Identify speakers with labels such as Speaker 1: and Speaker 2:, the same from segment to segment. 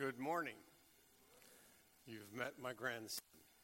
Speaker 1: Good morning. You've met my grandson.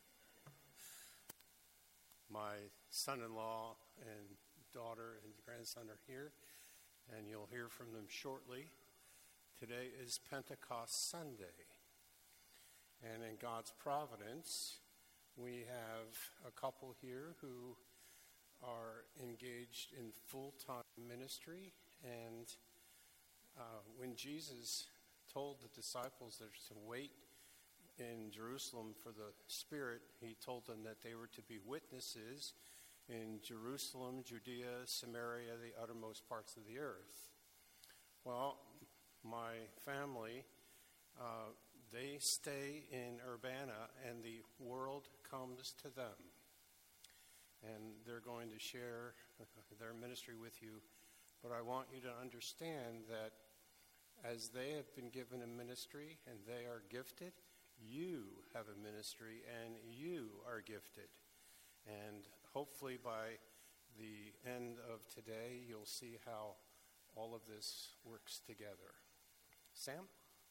Speaker 1: My son-in-law and daughter and grandson are here, and you'll hear from them shortly. Today is Pentecost Sunday, and in God's providence, we have a couple here who are engaged in full-time ministry, and when Jesus told the disciples to wait in Jerusalem for the Spirit, he told them that they were to be witnesses in Jerusalem, Judea, Samaria, the uttermost parts of the earth. Well, my family, they stay in Urbana, and the world comes to them. And they're going to share their ministry with you. But I want you to understand that as they have been given a ministry and they are gifted, you have a ministry and you are gifted. And hopefully by the end of today, you'll see how all of this works together. Sam?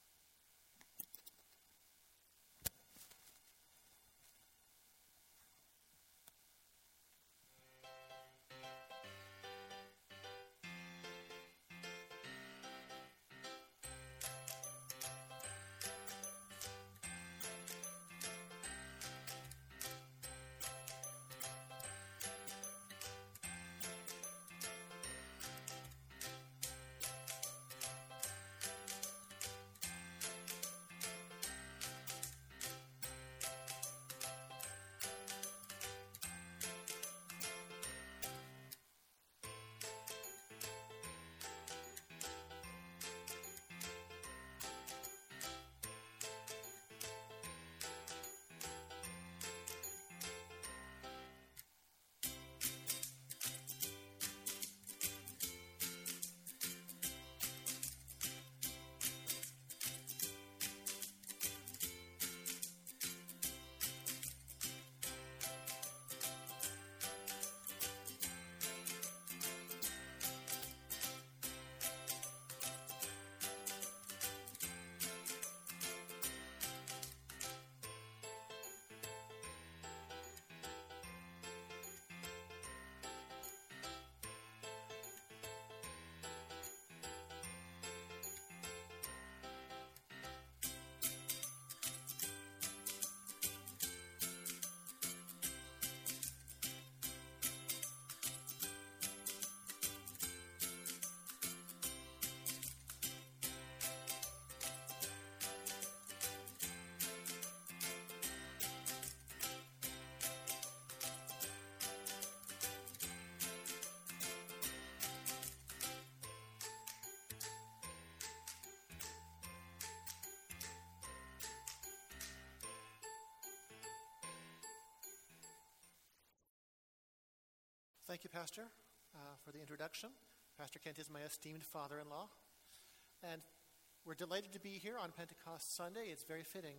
Speaker 2: Thank you, Pastor, for the introduction. Pastor Kent is my esteemed father-in-law, and we're delighted to be here on Pentecost Sunday. It's very fitting.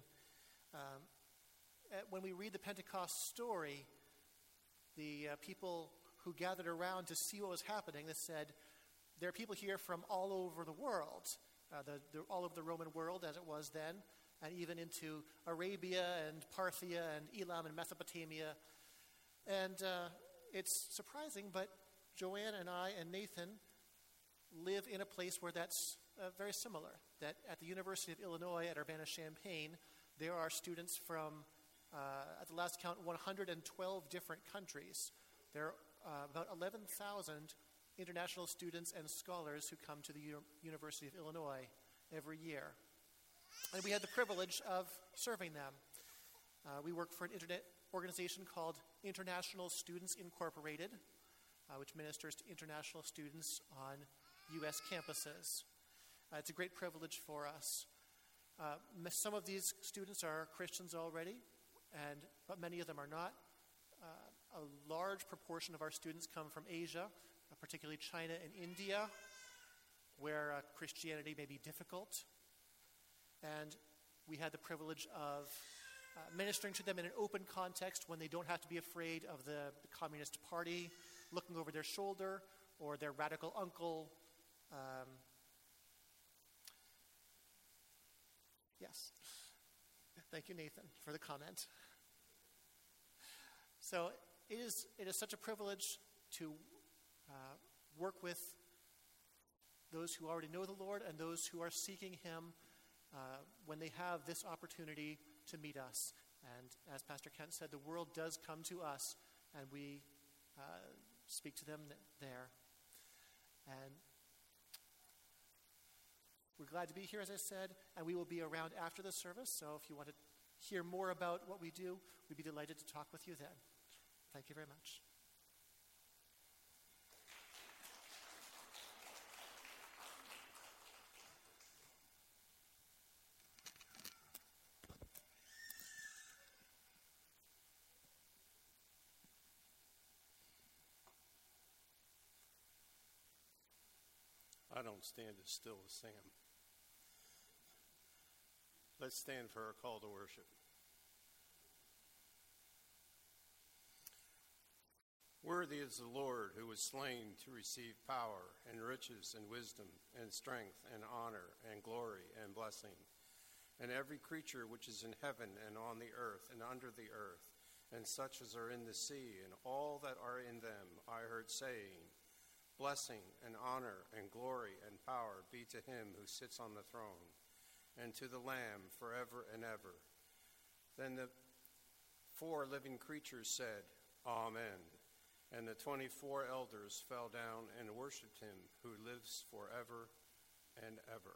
Speaker 2: When we read the Pentecost story, the people who gathered around to see what was happening, they said, there are people here from all over the world, all over the Roman world as it was then, and even into Arabia and Parthia and Elam and Mesopotamia. And it's surprising, but Joanne and I and Nathan live in a place where that's very similar. That at the University of Illinois at Urbana-Champaign, there are students from, at the last count, 112 different countries. There are about 11,000 international students and scholars who come to the University of Illinois every year. And we had the privilege of serving them. We work for an internet organization called International Students Incorporated, which ministers to international students on U.S. campuses. It's a great privilege for us. Some of these students are Christians already, but many of them are not. A large proportion of our students come from Asia, particularly China and India, where Christianity may be difficult. And we had the privilege of ministering to them in an open context when they don't have to be afraid of the Communist Party looking over their shoulder or their radical uncle Yes. Thank you, Nathan, for the comment. So it is such a privilege to work with those who already know the Lord and those who are seeking him when they have this opportunity to meet us. And as Pastor Kent said, the world does come to us, and we speak to them there. And we're glad to be here, as I said, and we will be around after the service. So if you want to hear more about what we do, we'd be delighted to talk with you then. Thank you very much.
Speaker 1: I don't stand as still as Sam. Let's stand for our call to worship. Worthy is the Lord who was slain to receive power and riches and wisdom and strength and honor and glory and blessing. And every creature which is in heaven and on the earth and under the earth, and such as are in the sea and all that are in them, I heard saying, blessing and honor and glory and power be to him who sits on the throne, and to the Lamb forever and ever. Then the 4 living creatures said, Amen. And the 24 elders fell down and worshipped him who lives forever and ever.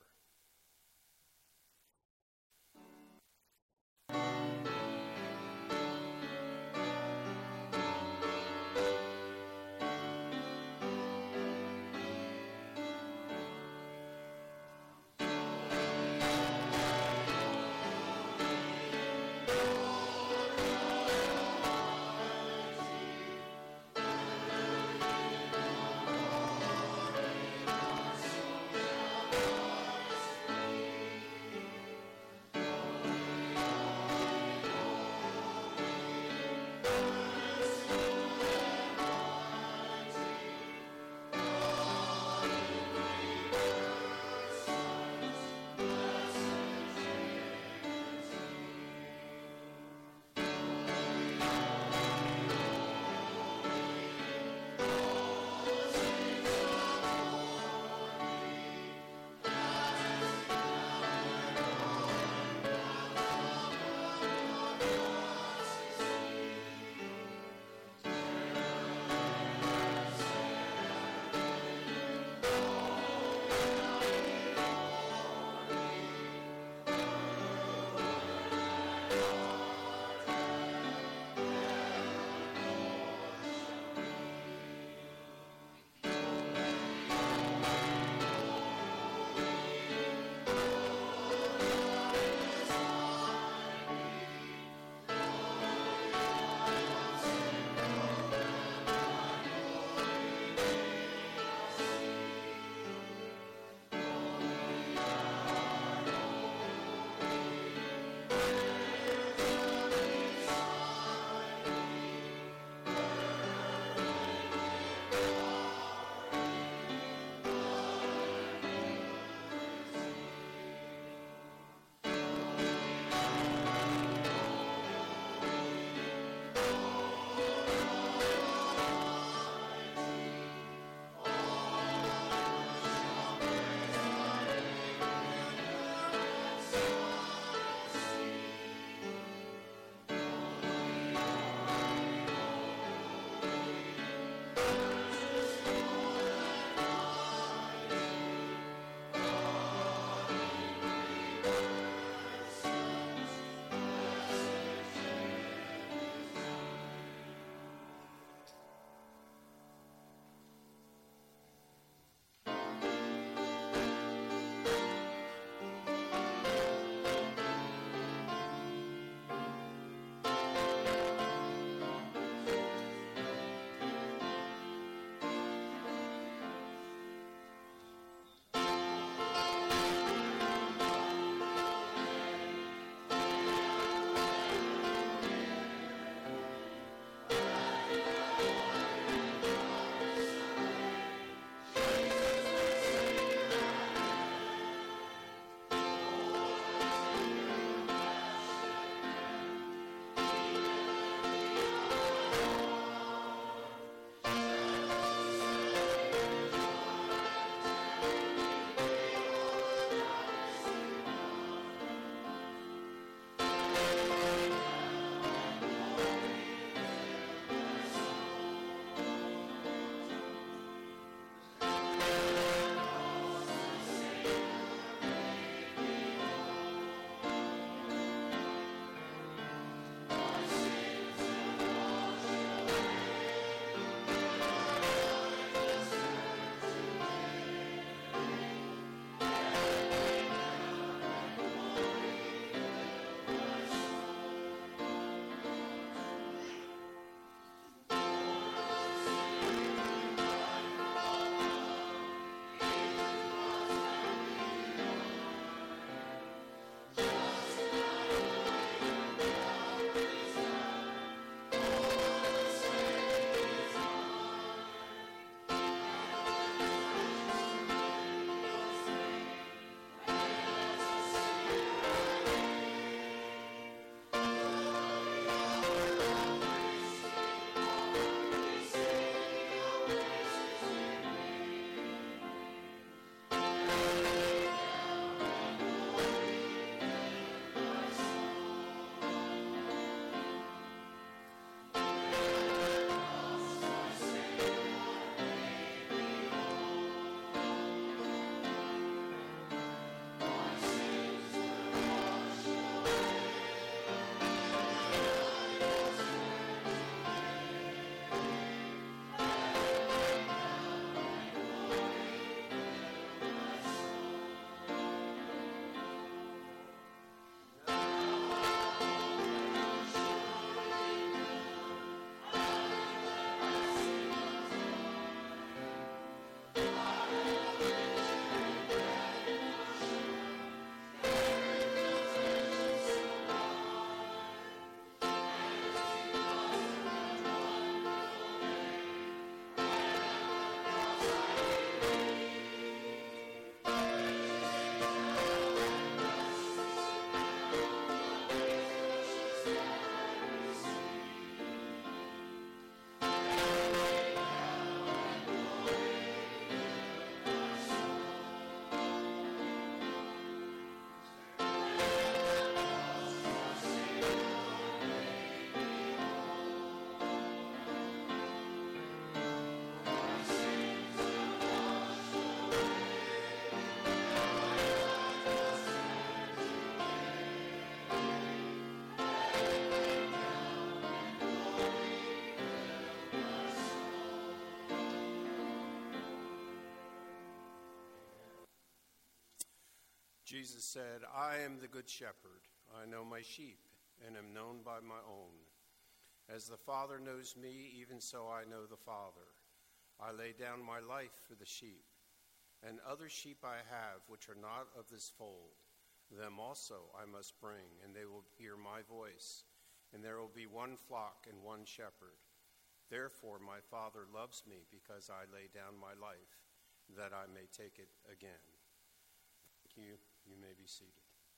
Speaker 1: Jesus said, I am the good shepherd. I know my sheep and am known by my own. As the Father knows me, even so I know the Father. I lay down my life for the sheep. And other sheep I have, which are not of this fold. Them also I must bring, and they will hear my voice. And there will be one flock and one shepherd. Therefore my Father loves me, because I lay down my life, that I may take it again. Thank you. You may be seated.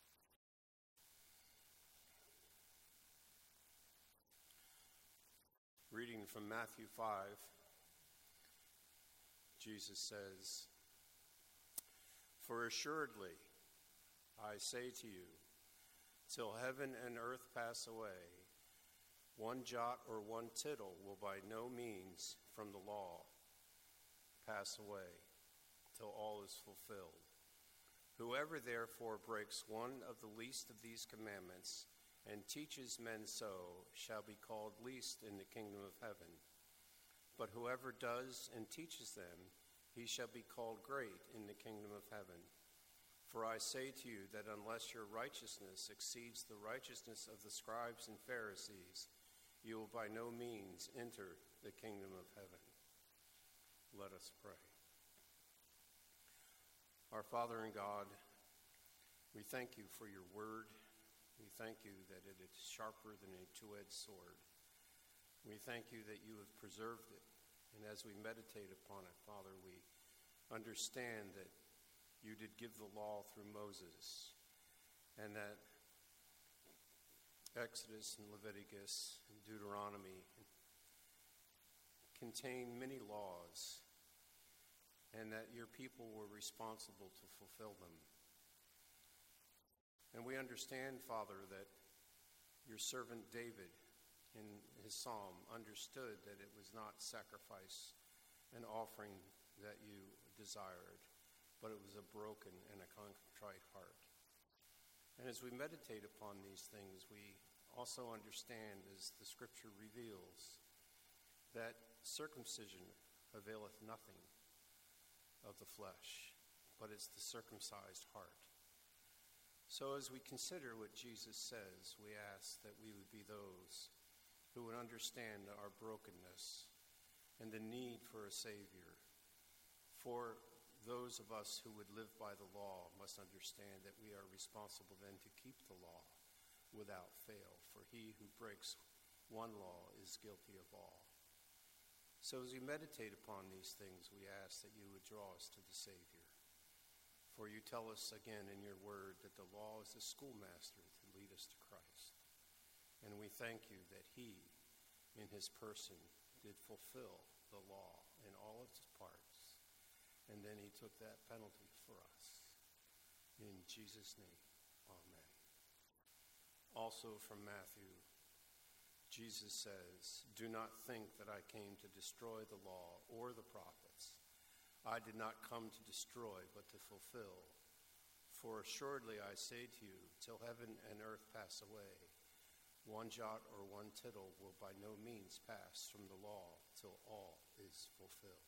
Speaker 1: Reading from Matthew 5, Jesus says, For assuredly, I say to you, till heaven and earth pass away, one jot or one tittle will by no means from the law pass away, till all is fulfilled. Whoever therefore breaks one of the least of these commandments and teaches men so shall be called least in the kingdom of heaven. But whoever does and teaches them, he shall be called great in the kingdom of heaven. For I say to you that unless your righteousness exceeds the righteousness of the scribes and Pharisees, you will by no means enter the kingdom of heaven. Let us pray. Our Father and God, we thank you for your word. We thank you that it is sharper than a two-edged sword. We thank you that you have preserved it. And as we meditate upon it, Father, we understand that you did give the law through Moses, and that Exodus and Leviticus and Deuteronomy contain many laws, and that your people were responsible to fulfill them. And we understand, Father, that your servant David in his psalm understood that it was not sacrifice and offering that you desired, but it was a broken and a contrite heart. And as we meditate upon these things, we also understand, as the scripture reveals, that circumcision availeth nothing of the flesh, but it's the circumcised heart. So as we consider what Jesus says, we ask that we would be those who would understand our brokenness and the need for a Savior. For those of us who would live by the law must understand that we are responsible then to keep the law without fail. For he who breaks one law is guilty of all. So as we meditate upon these things, we ask that you would draw us to the Savior. For you tell us again in your word that the law is a schoolmaster to lead us to Christ. And we thank you that he, in his person, did fulfill the law in all its parts. And then he took that penalty for us. In Jesus' name, amen. Also from Matthew, Jesus says, Do not think that I came to destroy the law or the prophets. I did not come to destroy, but to fulfill. For assuredly I say to you, till heaven and earth pass away, one jot or one tittle will by no means pass from the law till all is fulfilled.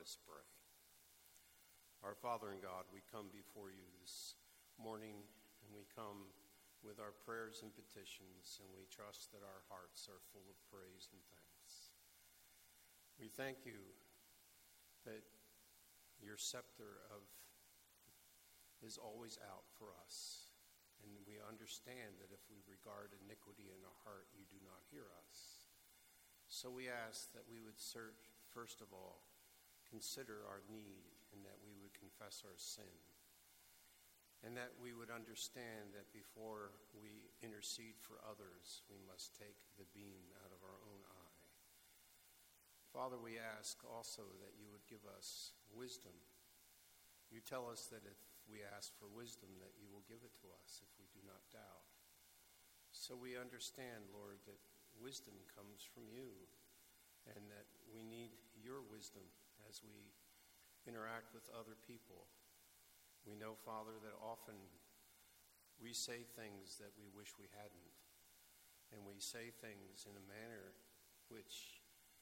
Speaker 1: us pray. Our Father in God, we come before you this morning, and we come with our prayers and petitions, and we trust that our hearts are full of praise and thanks. We thank you that your scepter is always out for us, and we understand that if we regard iniquity in our heart, you do not hear us. So we ask that we would first of all, consider our need, and that we would confess our sin, and that we would understand that before we intercede for others, we must take the beam out of our own eye. Father, we ask also that you would give us wisdom. You tell us that if we ask for wisdom, that you will give it to us if we do not doubt. So we understand, Lord, that wisdom comes from you, and that we need your wisdom as we interact with other people. We know, Father, that often we say things that we wish we hadn't, and we say things in a manner which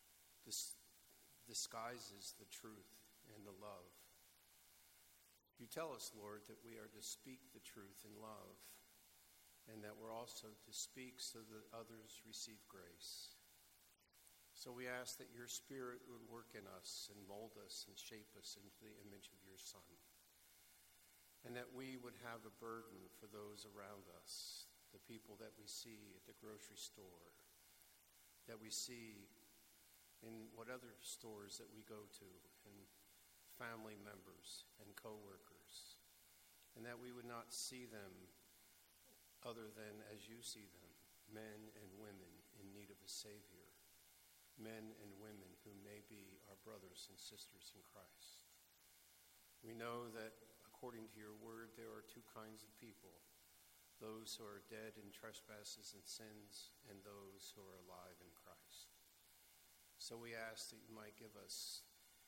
Speaker 1: disguises the truth and the love. You tell us, Lord, that we are to speak the truth in love, and that we're also to speak so that others receive grace. So we ask that your Spirit would work in us and mold us and shape us into the image of your Son, and that we would have a burden for those around us, the people that we see at the grocery store, that we see in what other stores that we go to, and family members and co-workers, and that we would not see them other than as you see them, men and women in need of a Savior, men and women who may be our brothers and sisters in Christ. We know that according to your word, there are two kinds of people, those who are dead in trespasses and sins, and those who are alive in Christ. So we ask that you might give us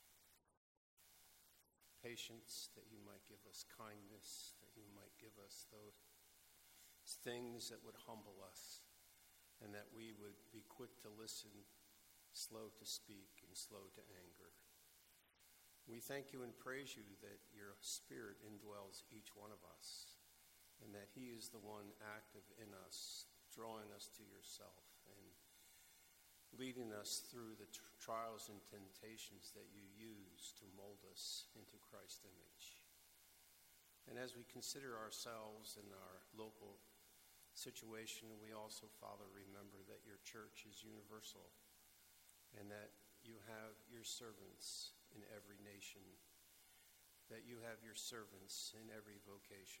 Speaker 1: patience, that you might give us kindness, that you might give us those things that would humble us, and that we would be quick to listen, slow to speak, and slow to anger. We thank you and praise you that your Spirit indwells each one of us, and that he is the one active in us, drawing us to yourself, and leading us through the trials and temptations that you use to mold us into Christ's image. And as we consider ourselves and our local situation, we also, Father, remember that your church is universal, and that you have your servants in every nation, that you have your servants in every vocation.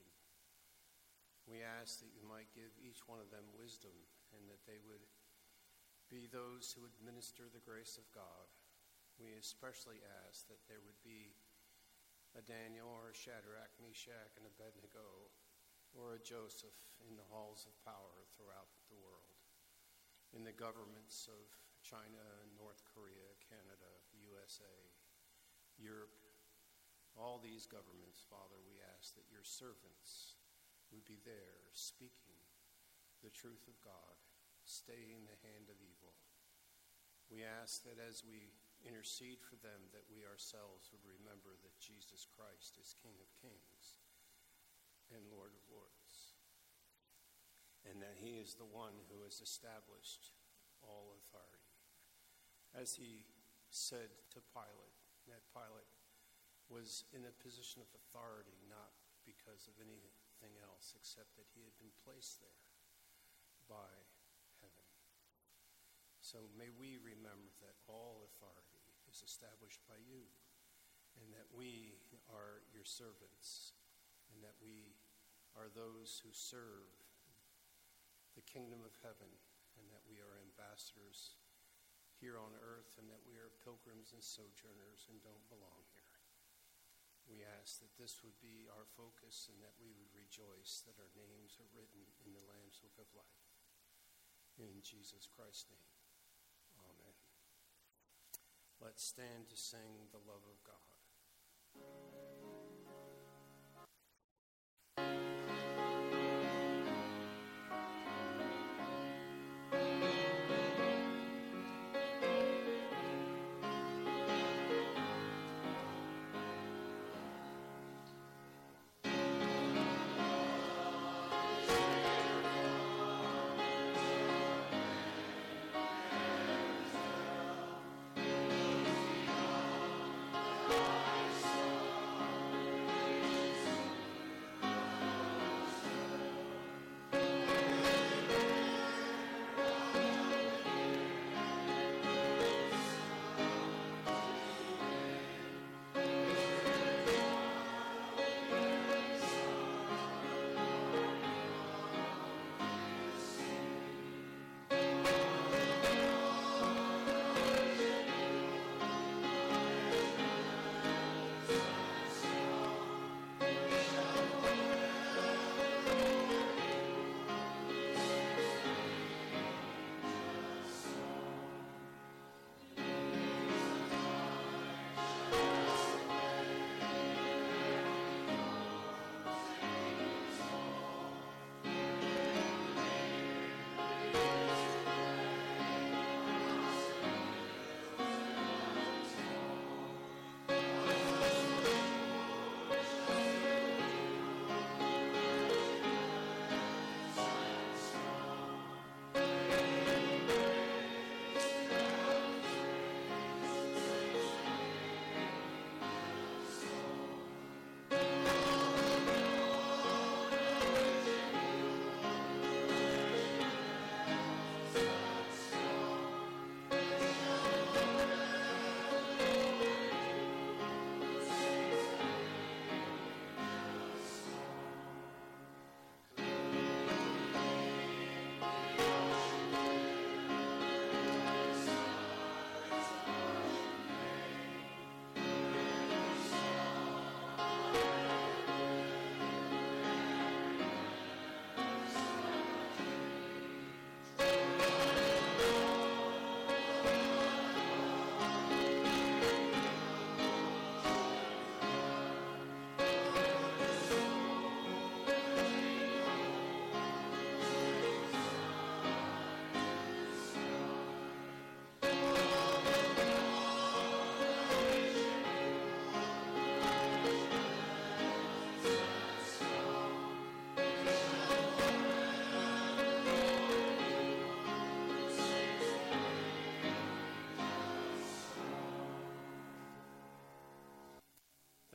Speaker 1: We ask that you might give each one of them wisdom, and that they would be those who administer the grace of God. We especially ask that there would be a Daniel or a Shadrach, Meshach, and Abednego, or a Joseph in the halls of power throughout the world, in the governments of China, North Korea, Canada, USA, Europe, all these governments, Father, we ask that your servants would be there speaking the truth of God, staying the hand of evil. We ask that as we intercede for them, that we ourselves would remember that Jesus Christ is King of Kings and Lord of Lords, and that he is the one who has established all authority. As he said to Pilate, that Pilate was in a position of authority not because of anything else except that he had been placed there by heaven. So may we remember that all authority is established by you, and that we are your servants, and that we are those who serve the kingdom of heaven, and that we are ambassadors here on earth, and that we are pilgrims and sojourners and don't belong here. We ask that this would be our focus, and that we would rejoice that our names are written in the Lamb's Book of Life. In Jesus Christ's name, amen. Let's stand to sing the love of God.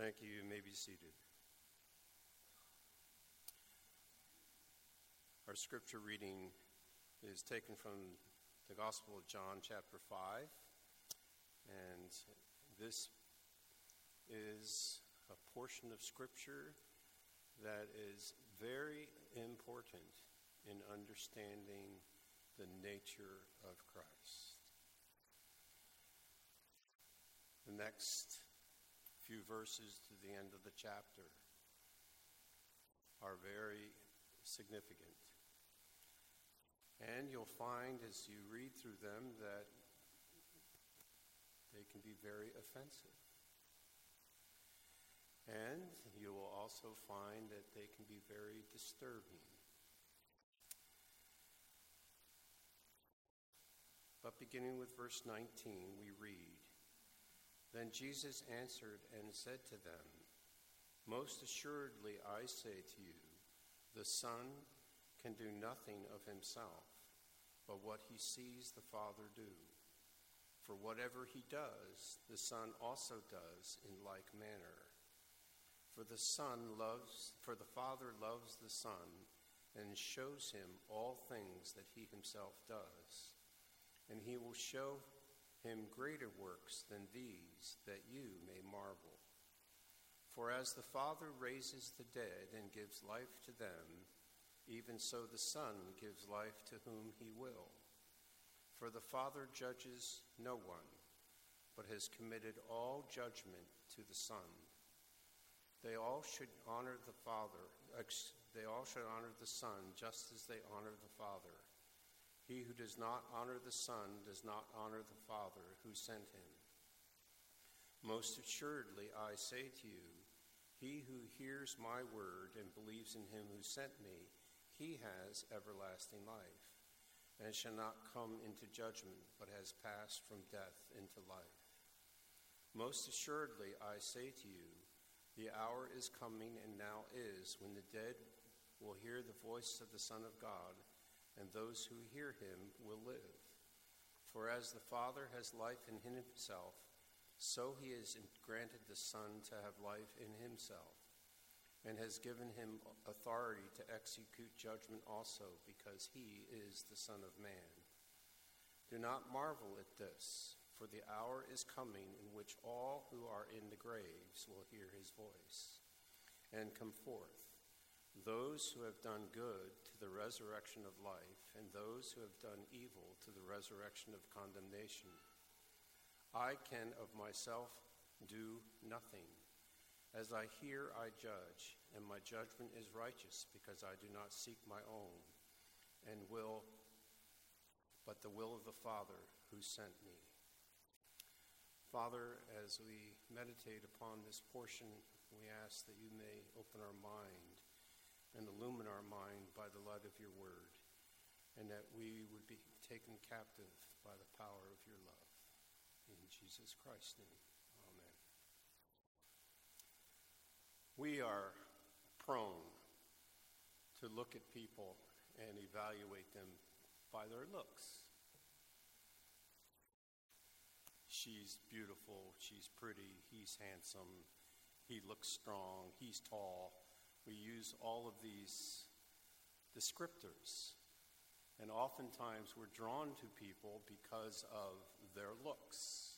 Speaker 1: Thank you. You may be seated. Our scripture reading is taken from the Gospel of John, chapter 5. And this is a portion of scripture that is very important in understanding the nature of Christ. The next few verses to the end of the chapter are very significant. And you'll find as you read through them that they can be very offensive. And you will also find that they can be very disturbing. But beginning with verse 19, we read, "Then Jesus answered and said to them, 'Most assuredly I say to you, the Son can do nothing of himself, but what he sees the Father do. For whatever he does, the Son also does in like manner. For the Father loves the Son and shows him all things that he himself does. And he will show him greater works than these, that you may marvel. For as the Father raises the dead and gives life to them, even so the Son gives life to whom he will. For the Father judges no one, but has committed all judgment to the Son. They all should honor the Son just as they honor the Father. He who does not honor the Son does not honor the Father who sent him. Most assuredly I say to you, he who hears my word and believes in him who sent me, he has everlasting life, and shall not come into judgment, but has passed from death into life. Most assuredly I say to you, the hour is coming and now is, when the dead will hear the voice of the Son of God, and those who hear him will live. For as the Father has life in himself, so he has granted the Son to have life in himself, and has given him authority to execute judgment also, because he is the Son of Man. Do not marvel at this, for the hour is coming in which all who are in the graves will hear his voice and come forth. Those who have done good to the resurrection of life, and those who have done evil to the resurrection of condemnation. I can of myself do nothing. As I hear, I judge, and my judgment is righteous, because I do not seek my own, but the will of the Father who sent me. Father, as we meditate upon this portion, we ask that you may open our mind and illumine our mind by the light of your word, and that we would be taken captive by the power of your love. In Jesus Christ's name, amen. We are prone to look at people and evaluate them by their looks. She's beautiful, she's pretty, he's handsome, he looks strong, he's tall. We use all of these descriptors, and oftentimes we're drawn to people because of their looks.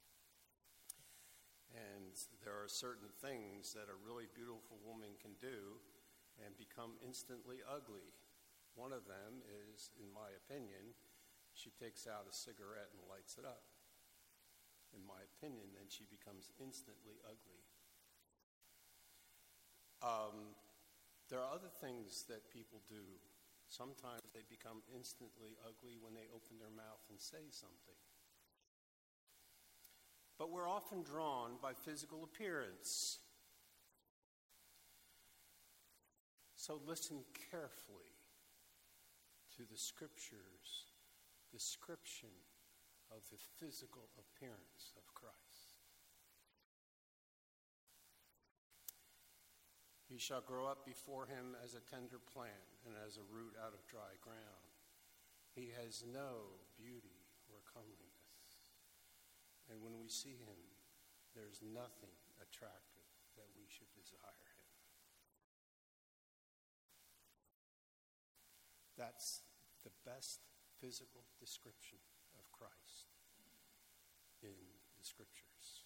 Speaker 1: And there are certain things that a really beautiful woman can do and become instantly ugly. One of them is, in my opinion, she takes out a cigarette and lights it up. In my opinion, then she becomes instantly ugly. There are other things that people do. Sometimes they become instantly ugly when they open their mouth and say something. But we're often drawn by physical appearance. So listen carefully to the Scripture's description of the physical appearance of Christ. He shall grow up before him as a tender plant and as a root out of dry ground. He has no beauty or comeliness. And when we see him, there's nothing attractive that we should desire him. That's the best physical description of Christ in the Scriptures.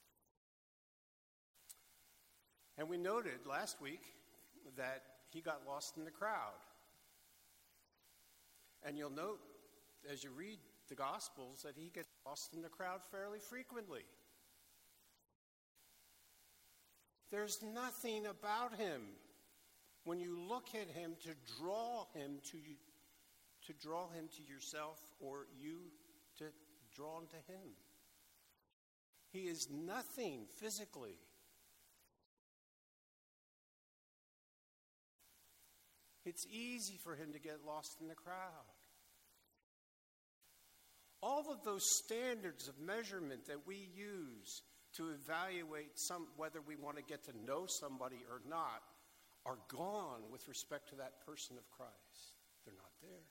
Speaker 1: And we noted last week that he got lost in the crowd. And you'll note as you read the Gospels that he gets lost in the crowd fairly frequently. There's nothing about him when you look at him to draw him to yourself, or you to draw him to him. He is nothing physically. It's easy for him to get lost in the crowd. All of those standards of measurement that we use to evaluate whether we want to get to know somebody or not are gone with respect to that person of Christ. They're not there.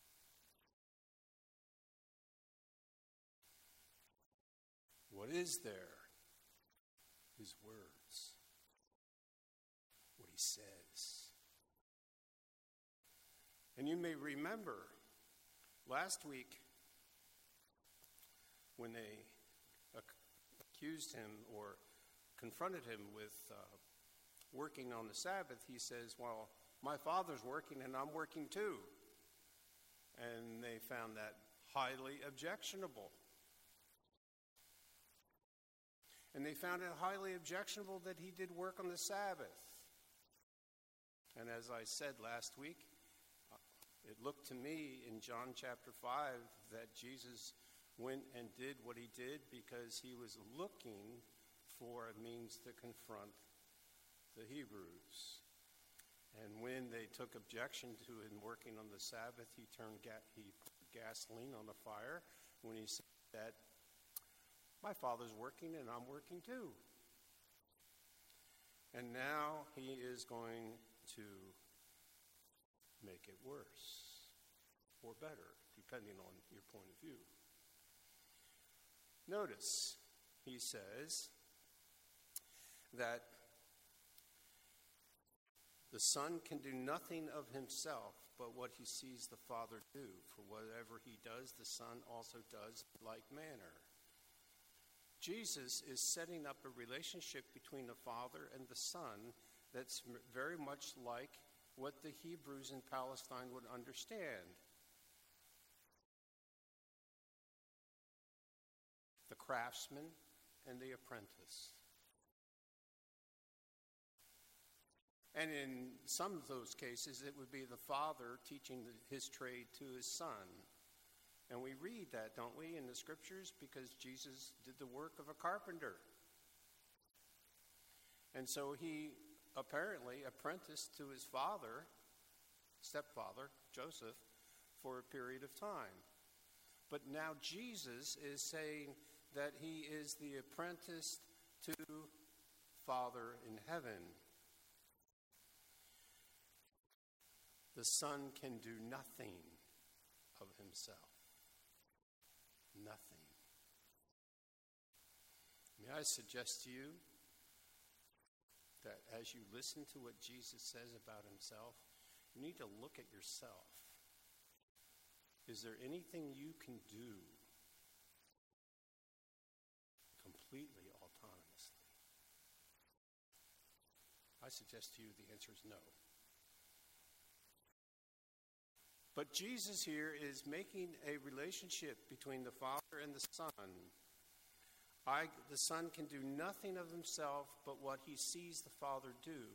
Speaker 1: What is there? His words. What he says. And you may remember last week when they accused him or confronted him with working on the Sabbath, he says, well, my Father's working and I'm working too. And they found that highly objectionable. And they found it highly objectionable that he did work on the Sabbath. And as I said last week, it looked to me in John chapter 5 that Jesus went and did what he did because he was looking for a means to confront the Hebrews. And when they took objection to him working on the Sabbath, he put gasoline on the fire when he said that my Father's working and I'm working too. And now he is going to make it worse or better, depending on your point of view. Notice, he says that the Son can do nothing of himself but what he sees the Father do. For whatever he does, the Son also does in like manner. Jesus is setting up a relationship between the Father and the Son that's very much like what the Hebrews in Palestine would understand. The craftsman and the apprentice. And in some of those cases, it would be the father teaching his trade to his son. And we read that, don't we, in the Scriptures, because Jesus did the work of a carpenter. And so he apparently apprenticed to his father, stepfather, Joseph, for a period of time. But now Jesus is saying that he is the apprentice to Father in heaven. The Son can do nothing of himself. Nothing. May I suggest to you that as you listen to what Jesus says about himself, you need to look at yourself. Is there anything you can do completely autonomously? I suggest to you the answer is no. But Jesus here is making a relationship between the Father and the Son. The Son can do nothing of himself but what he sees the Father do.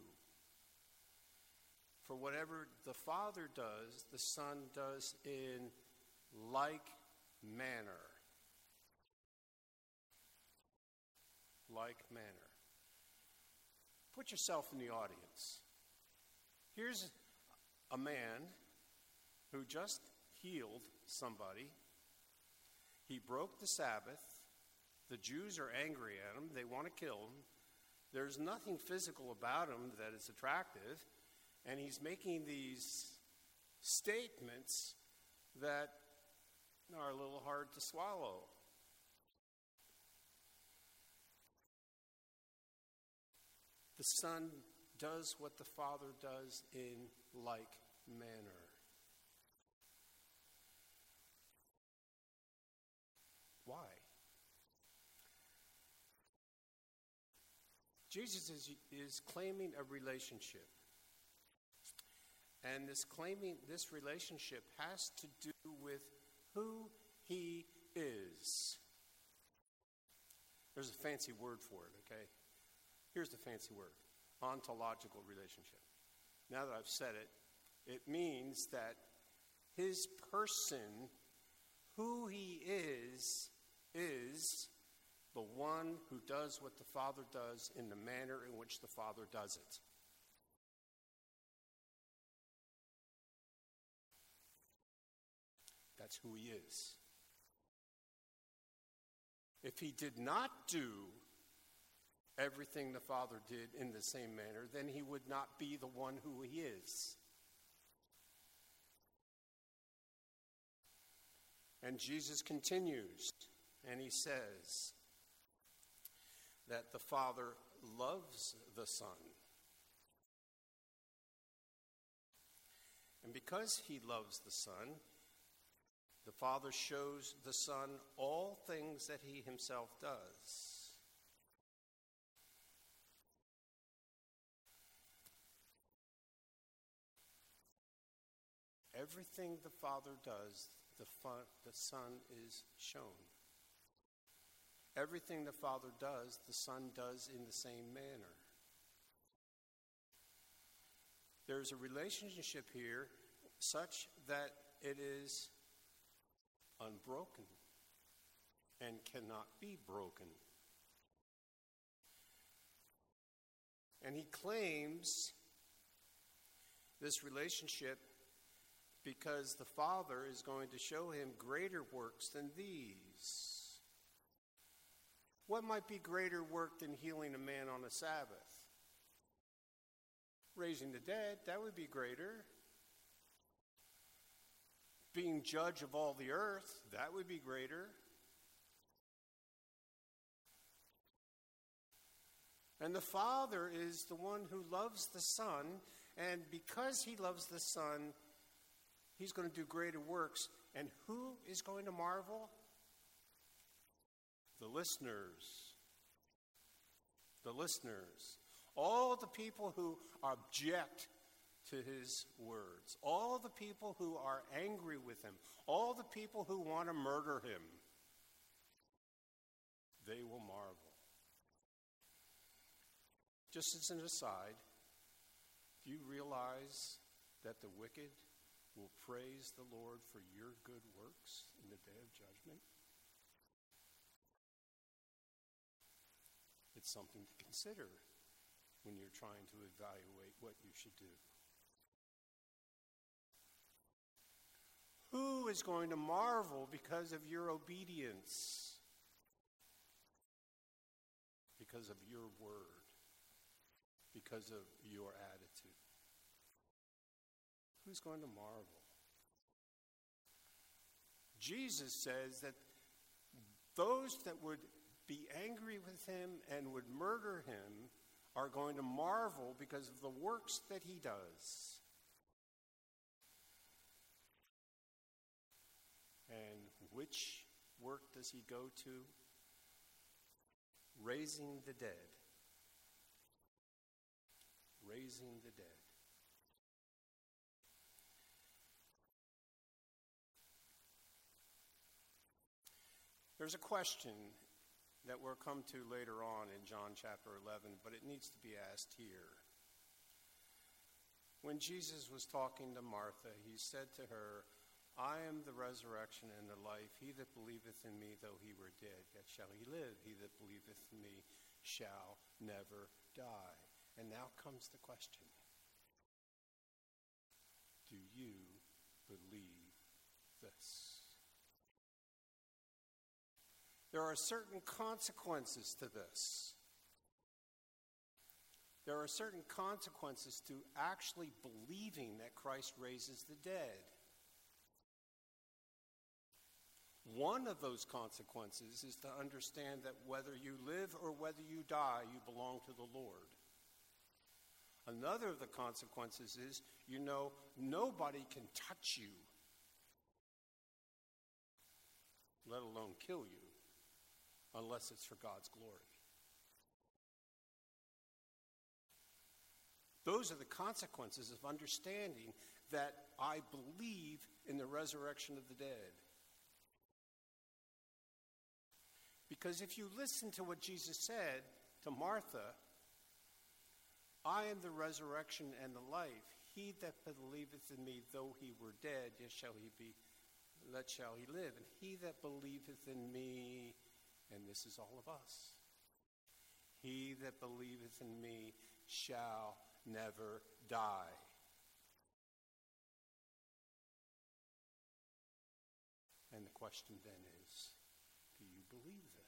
Speaker 1: For whatever the Father does, the Son does in like manner. Like manner. Put yourself in the audience. Here's a man who just healed somebody. He broke the Sabbath. The Jews are angry at him. They want to kill him. There's nothing physical about him that is attractive. And he's making these statements that are a little hard to swallow. The Son does what the Father does in like manner. Why? Jesus is claiming a relationship. And this relationship has to do with who he is. There's a fancy word for it, okay? Here's the fancy word: ontological relationship. Now that I've said it, it means that his person, who he is the one who does what the Father does in the manner in which the Father does it. That's who he is. If he did not do everything the Father did in the same manner, then he would not be the one who he is. And Jesus continues, and he says that the Father loves the Son. And because he loves the Son, the Father shows the Son all things that he himself does. Everything the Father does, the Son is shown. Everything the Father does, the Son does in the same manner. There's a relationship here such that it is unbroken and cannot be broken. And he claims this relationship because the Father is going to show him greater works than these. What might be greater work than healing a man on a Sabbath? Raising the dead, that would be greater. Being judge of all the earth, that would be greater. And the Father is the one who loves the Son, and because he loves the Son, he's going to do greater works. And who is going to marvel? The listeners. The listeners. All the people who object to his words. All the people who are angry with him. All the people who want to murder him. They will marvel. Just as an aside, do you realize that the wicked will praise the Lord for your good works in the day of judgment? It's something to consider when you're trying to evaluate what you should do. Who is going to marvel because of your obedience? Because of your word? Because of your attitude? Who's going to marvel? Jesus says that those that would be angry with him and would murder him are going to marvel because of the works that he does. And which work does he go to? Raising the dead. Raising the dead. There's a question that we'll come to later on in John chapter 11, but it needs to be asked here. When Jesus was talking to Martha, he said to her, I am the resurrection and the life. He that believeth in me, though he were dead, yet shall he live. He that believeth in me shall never die. And now comes the question. Do you believe this? There are certain consequences to this. There are certain consequences to actually believing that Christ raises the dead. One of those consequences is to understand that whether you live or whether you die, you belong to the Lord. Another of the consequences is, nobody can touch you, let alone kill you, unless it's for God's glory. Those are the consequences of understanding that I believe in the resurrection of the dead. Because if you listen to what Jesus said to Martha, I am the resurrection and the life. He that believeth in me, though he were dead, yet shall he live. And he that believeth in me, and this is all of us, he that believeth in me shall never die. And the question then is, do you believe this?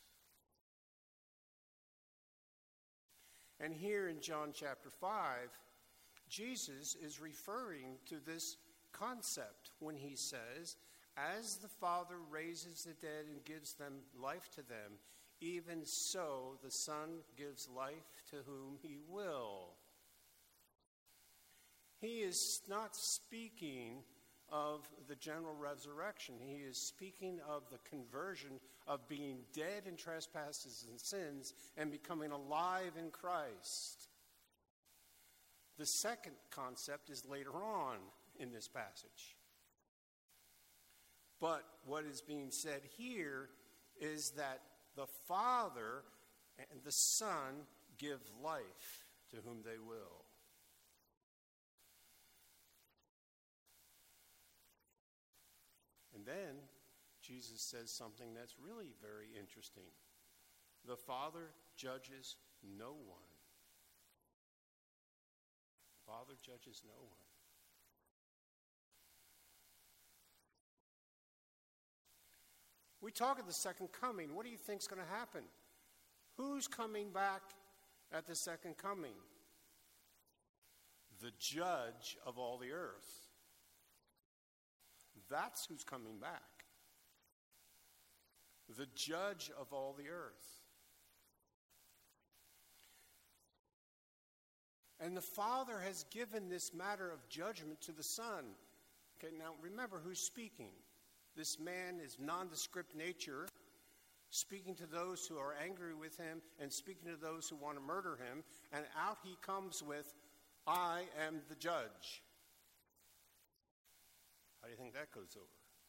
Speaker 1: And here in John chapter 5, Jesus is referring to this concept when he says, as the Father raises the dead and gives them life to them, even so the Son gives life to whom he will. He is not speaking of the general resurrection. He is speaking of the conversion of being dead in trespasses and sins and becoming alive in Christ. The second concept is later on in this passage. But what is being said here is that the Father and the Son give life to whom they will. And then Jesus says something that's really very interesting. The Father judges no one. The Father judges no one. We talk of the second coming. What do you think is going to happen? Who's coming back at the second coming? The judge of all the earth. That's who's coming back. The judge of all the earth. And the Father has given this matter of judgment to the Son. Okay, now remember who's speaking. This man is nondescript nature, speaking to those who are angry with him and speaking to those who want to murder him. And out he comes with, I am the judge. How do you think that goes over?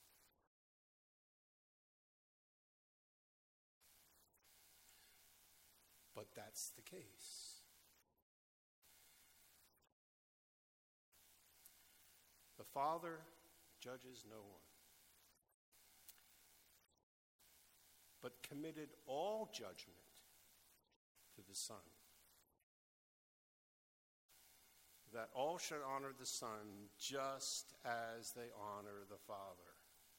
Speaker 1: But that's the case. The Father judges no one, but committed all judgment to the Son, that all should honor the Son just as they honor the Father.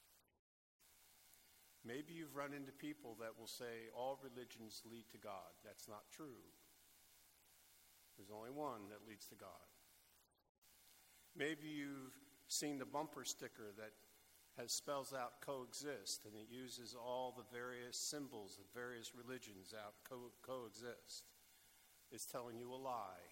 Speaker 1: Maybe you've run into people that will say all religions lead to God. That's not true. There's only one that leads to God. Maybe you've seen the bumper sticker that spells out coexist, and it uses all the various symbols of various religions out coexist. It's telling you a lie.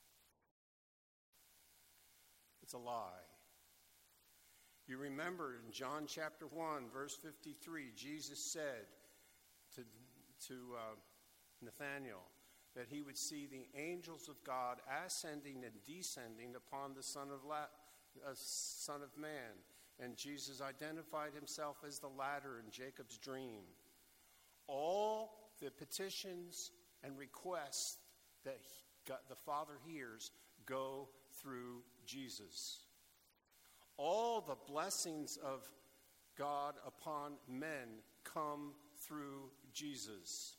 Speaker 1: It's a lie. You remember in John chapter 1, verse 53, Jesus said to Nathanael that he would see the angels of God ascending and descending upon the Son of Man. And Jesus identified himself as the ladder in Jacob's dream. All the petitions and requests that the Father hears go through Jesus. All the blessings of God upon men come through Jesus.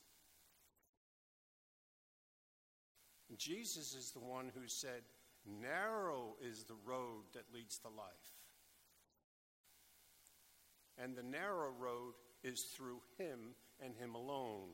Speaker 1: Jesus is the one who said, narrow is the road that leads to life. And the narrow road is through him and him alone.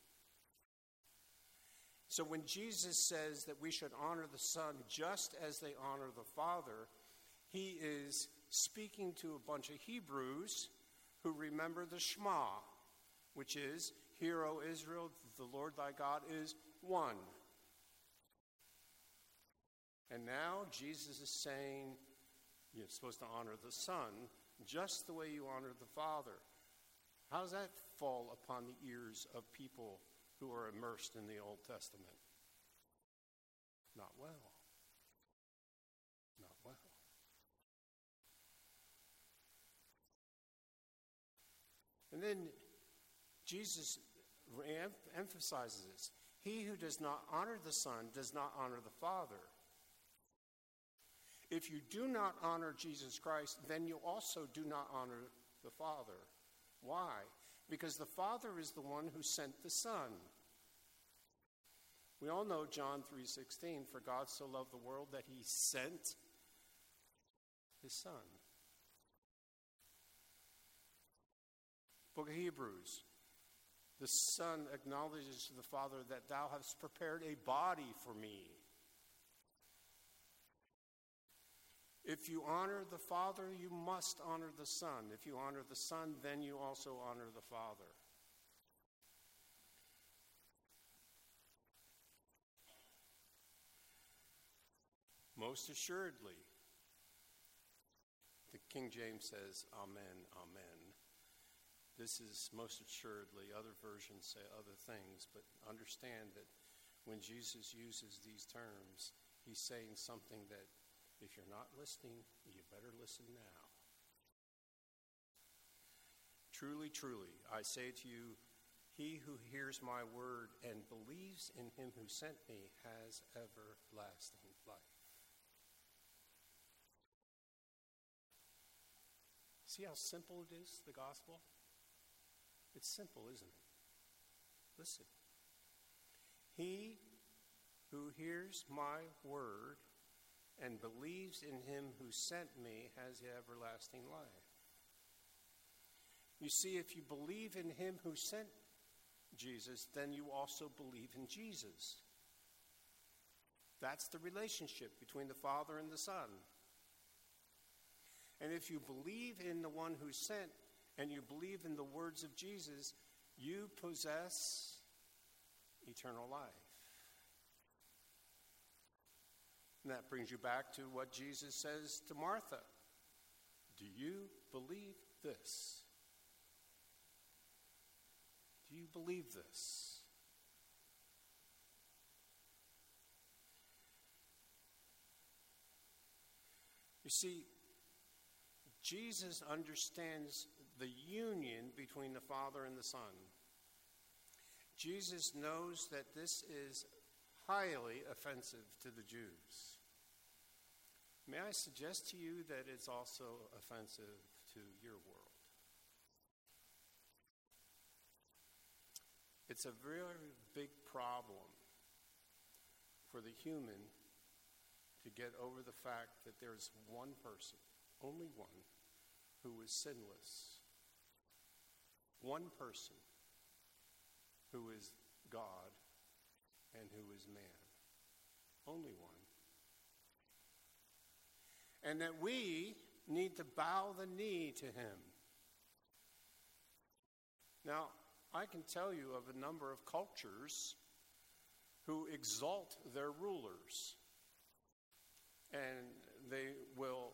Speaker 1: So when Jesus says that we should honor the Son just as they honor the Father, he is speaking to a bunch of Hebrews who remember the Shema, which is, Hear, O Israel, the Lord thy God is one. And now Jesus is saying you're supposed to honor the Son just the way you honor the Father. How does that fall upon the ears of people who are immersed in the Old Testament? Not well. Not well. And then Jesus emphasizes this. He who does not honor the Son does not honor the Father. If you do not honor Jesus Christ, then you also do not honor the Father. Why? Because the Father is the one who sent the Son. We all know John 3:16, for God so loved the world that he sent his Son. Book of Hebrews, the Son acknowledges to the Father that thou hast prepared a body for me. If you honor the Father, you must honor the Son. If you honor the Son, then you also honor the Father. Most assuredly, the King James says, Amen, Amen. This is most assuredly. Other versions say other things, but understand that when Jesus uses these terms, he's saying something that if you're not listening, you better listen now. Truly, truly, I say to you, he who hears my word and believes in him who sent me has everlasting life. See how simple it is, the gospel? It's simple, isn't it? Listen. He who hears my word and believes in him who sent me has everlasting life. You see, if you believe in him who sent Jesus, then you also believe in Jesus. That's the relationship between the Father and the Son. And if you believe in the one who sent and you believe in the words of Jesus, you possess eternal life. And that brings you back to what Jesus says to Martha. Do you believe this? Do you believe this? You see, Jesus understands the union between the Father and the Son. Jesus knows that this is highly offensive to the Jews. May I suggest to you that it's also offensive to your world? It's a very big problem for the human to get over the fact that there's one person, only one, who is sinless. One person who is God and who is man. Only one. And that we need to bow the knee to him. Now, I can tell you of a number of cultures who exalt their rulers. And they will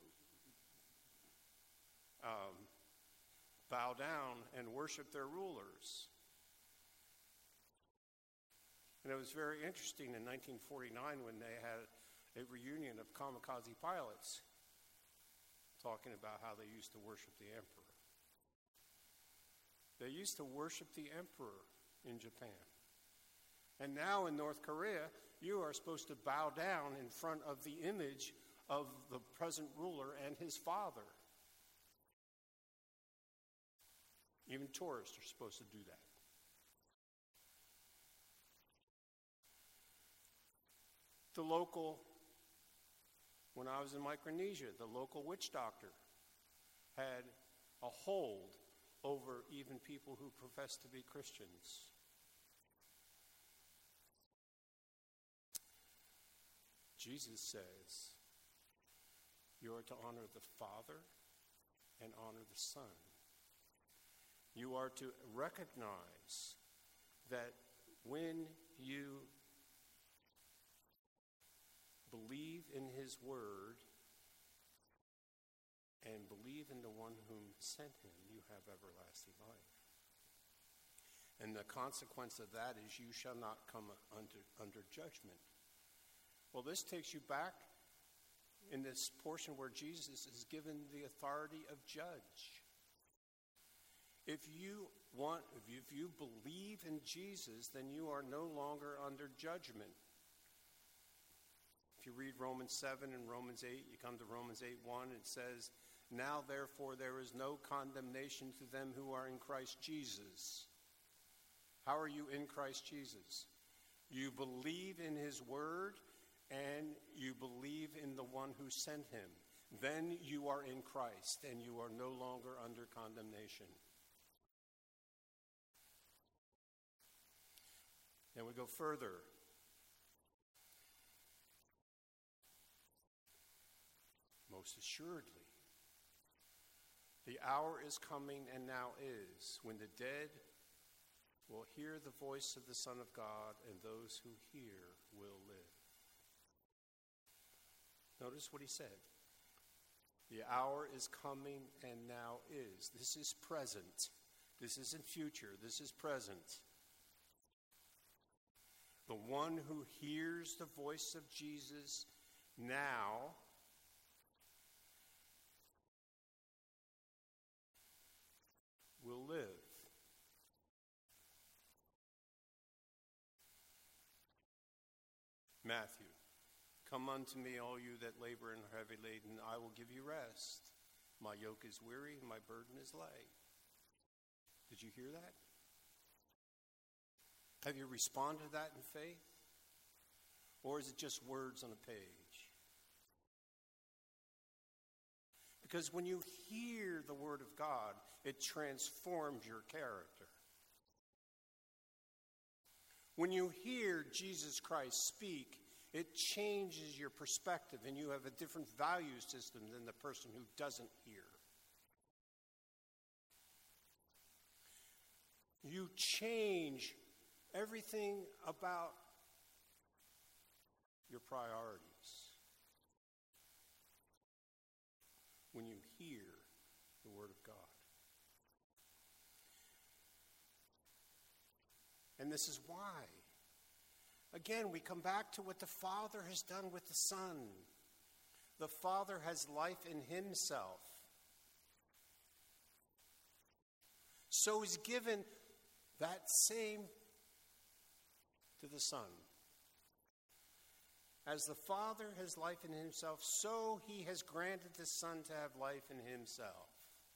Speaker 1: bow down and worship their rulers. And it was very interesting in 1949 when they had a reunion of kamikaze pilots talking about how they used to worship the emperor. They used to worship the emperor in Japan. And now in North Korea, you are supposed to bow down in front of the image of the present ruler and his father. Even tourists are supposed to do that. The local, when I was in Micronesia, the local witch doctor had a hold over even people who profess to be Christians. Jesus says, you are to honor the Father and honor the Son. You are to recognize that when you believe his word and believe in the one whom sent him, you have everlasting life. And the consequence of that is you shall not come under judgment. Well, this takes you back in this portion where Jesus is given the authority of judge. If you believe in Jesus, then you are no longer under judgment. If you read Romans 7 and Romans 8, you come to Romans 8:1, it says, "Now therefore there is no condemnation to them who are in Christ Jesus." How are you in Christ Jesus? You believe in his word and you believe in the one who sent him. Then you are in Christ and you are no longer under condemnation. Then we go further. Most assuredly, the hour is coming and now is when the dead will hear the voice of the Son of God, and those who hear will live. Notice what he said. The hour is coming and now is. This is present. This isn't future. This is present. The one who hears the voice of Jesus now will live. Matthew, come unto me, all you that labor and are heavy laden, I will give you rest. My yoke is weary, my burden is light. Did you hear that? Have you responded to that in faith? Or is it just words on a page? Because when you hear the word of God, it transforms your character. When you hear Jesus Christ speak, it changes your perspective, and you have a different value system than the person who doesn't hear. You change everything about your priorities when you hear the word of God. And this is why. Again, we come back to what the Father has done with the Son. The Father has life in himself. So he's given that same to the Son. As the Father has life in himself, so he has granted the Son to have life in himself.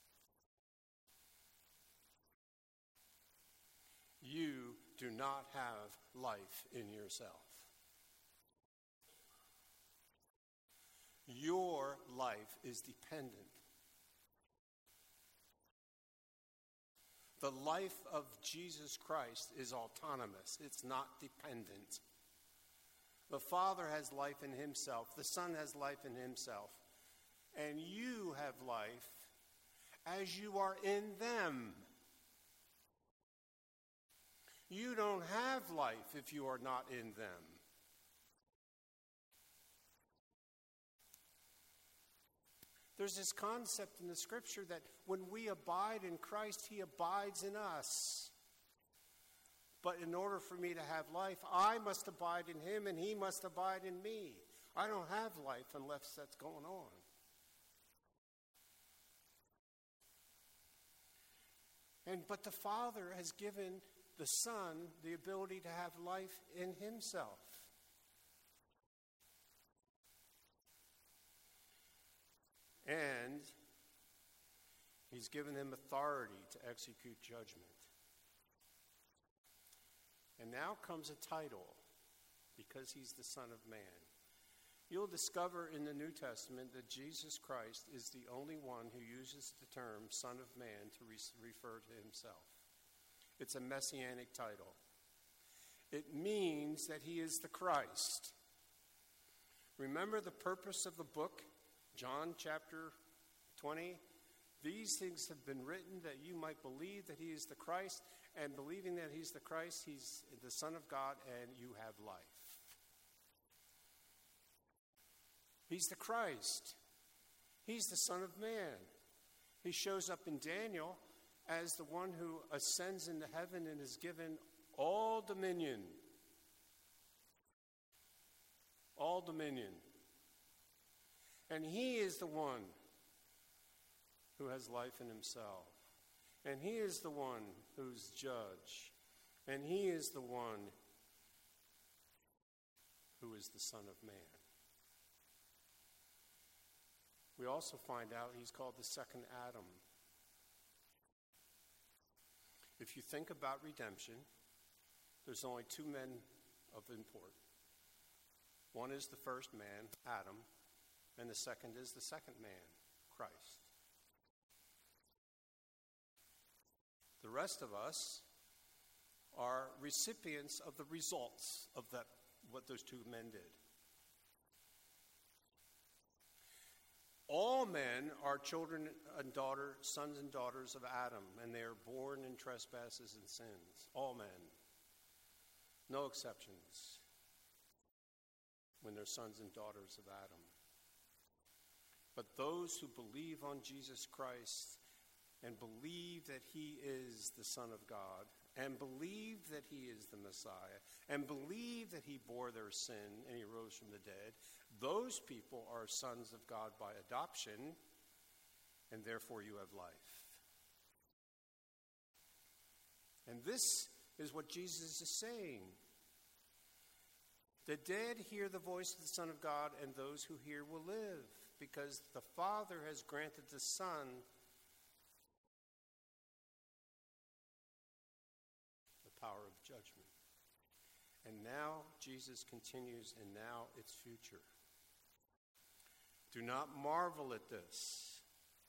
Speaker 1: You do not have life in yourself. Your life is dependent. The life of Jesus Christ is autonomous. It's not dependent. The Father has life in himself. The Son has life in himself. And you have life as you are in them. You don't have life if you are not in them. There's this concept in the scripture that when we abide in Christ, he abides in us. But in order for me to have life, I must abide in him and he must abide in me. I don't have life unless that's going on. But the Father has given the Son the ability to have life in himself. And he's given him authority to execute judgment. And now comes a title, because he's the Son of Man. You'll discover in the New Testament that Jesus Christ is the only one who uses the term Son of Man to refer to himself. It's a messianic title. It means that he is the Christ. Remember the purpose of the book, John chapter 20? These things have been written that you might believe that he is the Christ, and believing that he's the Christ, he's the Son of God, and you have life. He's the Christ. He's the Son of Man. He shows up in Daniel as the one who ascends into heaven and is given all dominion. All dominion. And he is the one who has life in himself. And he is the one who's judge. And he is the one who is the Son of Man. We also find out he's called the second Adam. If you think about redemption, there's only two men of import. One is the first man, Adam, and the second is the second man, Christ. The rest of us are recipients of the results of that, what those two men did. All men are children and daughters, sons and daughters of Adam, and they are born in trespasses and sins. All men. No exceptions when they're sons and daughters of Adam. But those who believe on Jesus Christ and believe that he is the Son of God, and believe that he is the Messiah, and believe that he bore their sin and he rose from the dead, those people are sons of God by adoption, and therefore you have life. And this is what Jesus is saying. The dead hear the voice of the Son of God, and those who hear will live, because the Father has granted the Son the power of judgment. And now Jesus continues, and now its future. Do not marvel at this,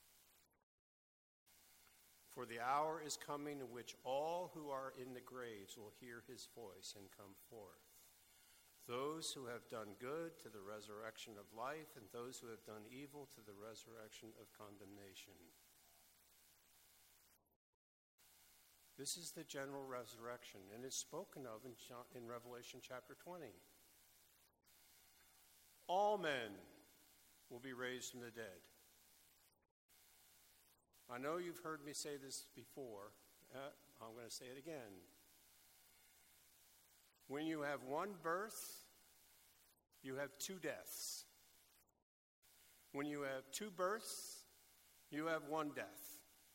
Speaker 1: for the hour is coming in which all who are in the graves will hear his voice and come forth. Those who have done good to the resurrection of life, and those who have done evil to the resurrection of condemnation. This is the general resurrection, and is spoken of in Revelation chapter 20. All men will be raised from the dead. I know you've heard me say this before. I'm going to say it again. When you have one birth, you have two deaths. When you have two births, you have one death.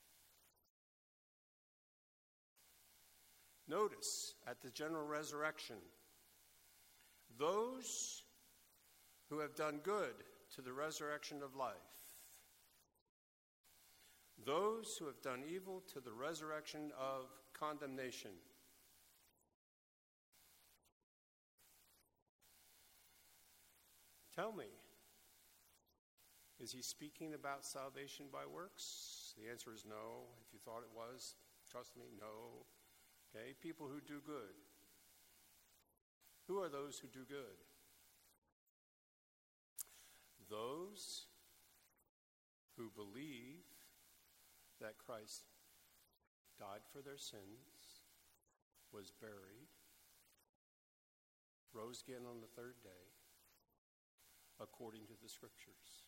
Speaker 1: Notice, at the general resurrection, those who have done good to the resurrection of life, those who have done evil to the resurrection of condemnation. Tell me, is he speaking about salvation by works? The answer is no. If you thought it was, trust me, no. Okay, people who do good. Who are those who do good? Those who believe that Christ died for their sins, was buried, rose again on the third day, according to the Scriptures.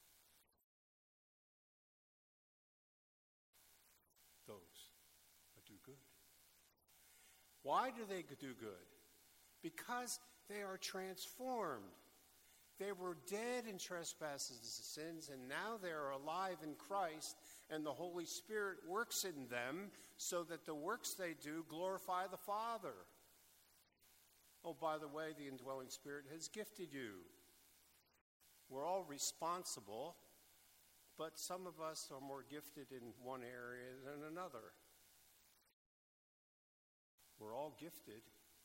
Speaker 1: Those that do good. Why do they do good? Because they are transformed. They were dead in trespasses and sins, and now they are alive in Christ, and the Holy Spirit works in them so that the works they do glorify the Father. Oh, by the way, the indwelling Spirit has gifted you. We're all responsible, but some of us are more gifted in one area than another. We're all gifted,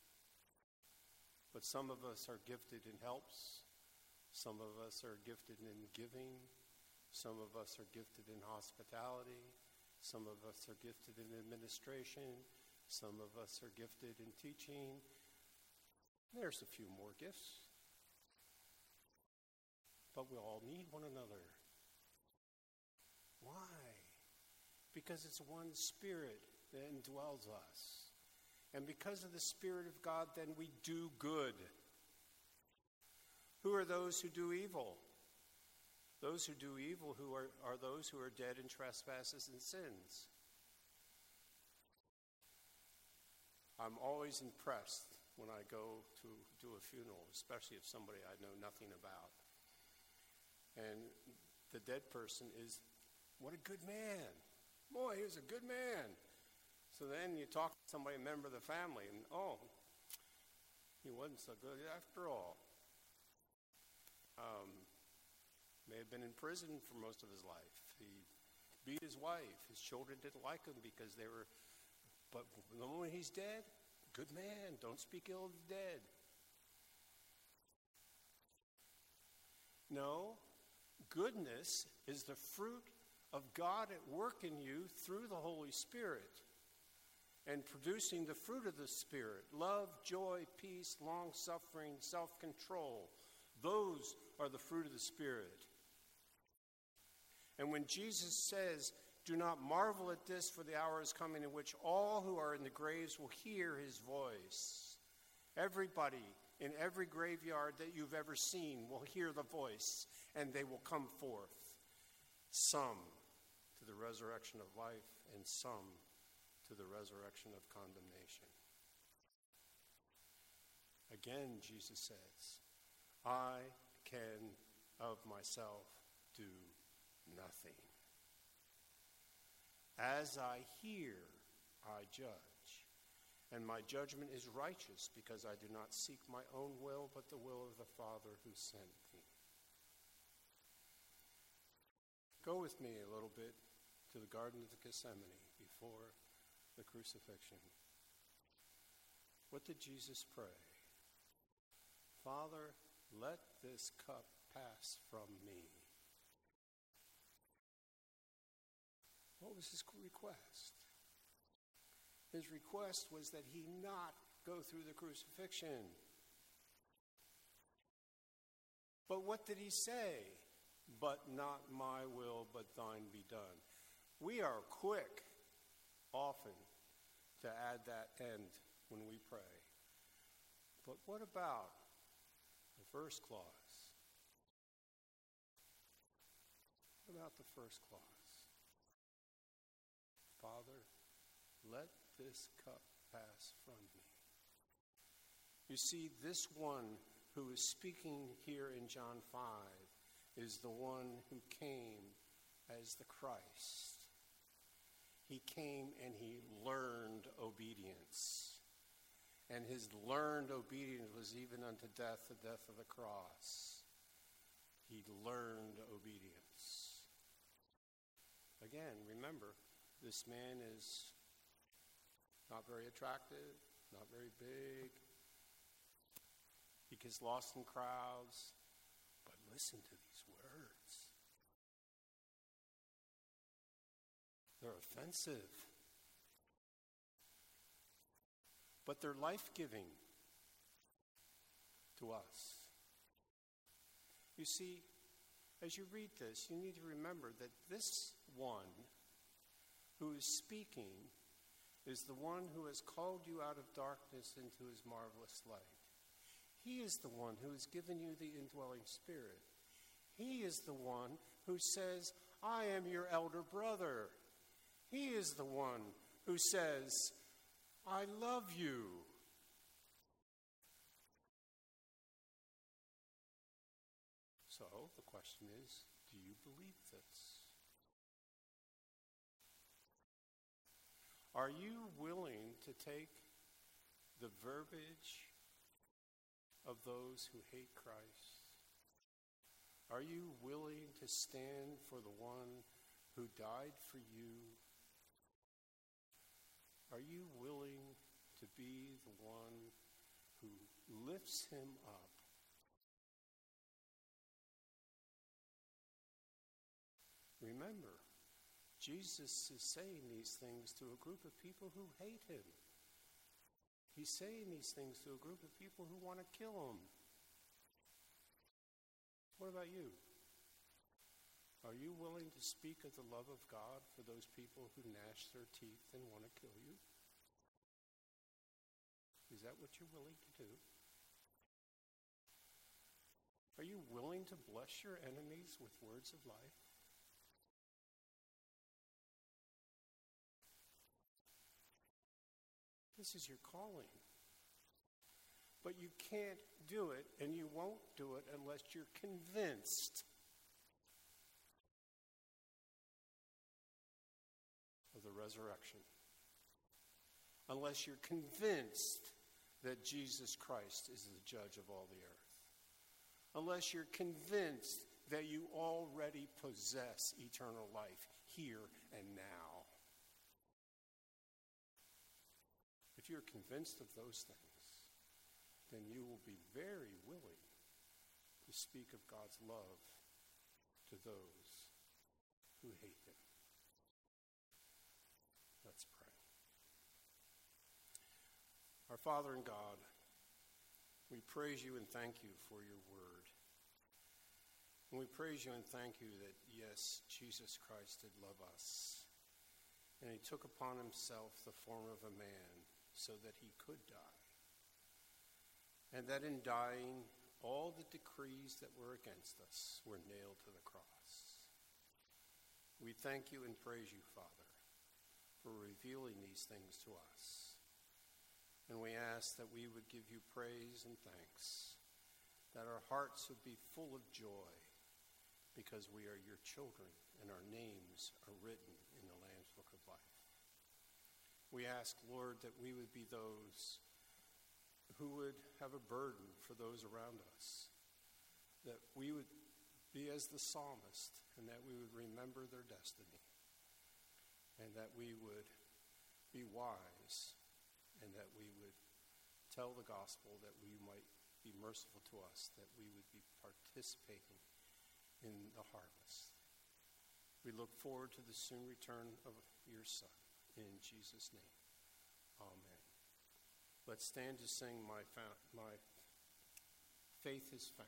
Speaker 1: but some of us are gifted in helps. Some of us are gifted in giving. Some of us are gifted in hospitality. Some of us are gifted in administration. Some of us are gifted in teaching. There's a few more gifts. But we all need one another. Why? Because it's one Spirit that indwells us. And because of the Spirit of God, then we do good. Who are those who do evil? Those who do evil are those who are dead in trespasses and sins. I'm always impressed when I go to do a funeral, especially if somebody I know nothing about. And the dead person is, what a good man. Boy, he was a good man. So then you talk to somebody, a member of the family, and he wasn't so good after all. May have been in prison for most of his life. He beat his wife. His children didn't like him because they were, but the moment he's dead, good man, don't speak ill of the dead. No, goodness is the fruit of God at work in you through the Holy Spirit and producing the fruit of the Spirit: love, joy, peace, long-suffering, self-control. Those are the fruit of the Spirit. And when Jesus says, "Do not marvel at this, for the hour is coming in which all who are in the graves will hear his voice." Everybody in every graveyard that you've ever seen will hear the voice, and they will come forth. Some to the resurrection of life, and some to the resurrection of condemnation. Again, Jesus says, "I can of myself do nothing. As I hear, I judge, and my judgment is righteous, because I do not seek my own will, but the will of the Father who sent me." Go with me a little bit to the Garden of Gethsemane before the crucifixion. What did Jesus pray? "Father, let this cup pass from me." What was his request? His request was that he not go through the crucifixion. But what did he say? "But not my will, but thine be done." We are quick, often, to add that end when we pray. But what about the first clause? What about the first clause? "Father, let this cup pass from me." You see, this one who is speaking here in John 5 is the one who came as the Christ. He came and he learned obedience. And his learned obedience was even unto death, the death of the cross. He learned obedience. Again, remember, this man is not very attractive, not very big. He gets lost in crowds. But listen to these words. They're offensive. But they're life-giving to us. You see, as you read this, you need to remember that this one who is speaking is the one who has called you out of darkness into his marvelous light. He is the one who has given you the indwelling Spirit. He is the one who says, "I am your elder brother." He is the one who says, "I love you." So the question is, do you believe this? Are you willing to take the verbiage of those who hate Christ? Are you willing to stand for the one who died for you? Are you willing to be the one who lifts him up? Remember, Jesus is saying these things to a group of people who hate him. He's saying these things to a group of people who want to kill him. What about you? Are you willing to speak of the love of God for those people who gnash their teeth and want to kill you? Is that what you're willing to do? Are you willing to bless your enemies with words of life? This is your calling. But you can't do it, and you won't do it unless you're convinced of the resurrection. Unless you're convinced that Jesus Christ is the judge of all the earth. Unless you're convinced that you already possess eternal life here and now. If you're convinced of those things, then you will be very willing to speak of God's love to those who hate him. Let's pray. Our Father and God, we praise you and thank you for your word. And we praise you and thank you that, yes, Jesus Christ did love us. And he took upon himself the form of a man so that he could die. And that in dying, all the decrees that were against us were nailed to the cross. We thank you and praise you, Father, for revealing these things to us. And we ask that we would give you praise and thanks, that our hearts would be full of joy because we are your children and our names are written in the Lamb's Book of Life. We ask, Lord, that we would be those who would have a burden for those around us, that we would be as the psalmist, and that we would remember their destiny, and that we would be wise, and that we would tell the gospel, that we might be merciful to us, that we would be participating in the harvest. We look forward to the soon return of your Son. In Jesus' name, amen. Let's stand to sing My Faith is Found.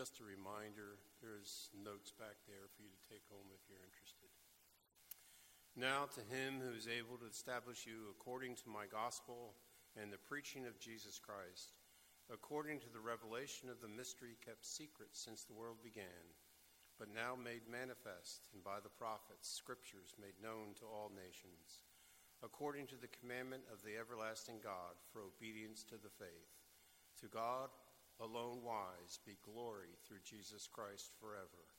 Speaker 1: just a reminder, there's notes back there for you to take home if you're interested. Now to him who is able to establish you according to my gospel and the preaching of Jesus Christ, according to the revelation of the mystery kept secret since the world began, but now made manifest, and by the prophets, scriptures made known to all nations, according to the commandment of the everlasting God, for obedience to the faith. To God alone wise be glory through Jesus Christ forever.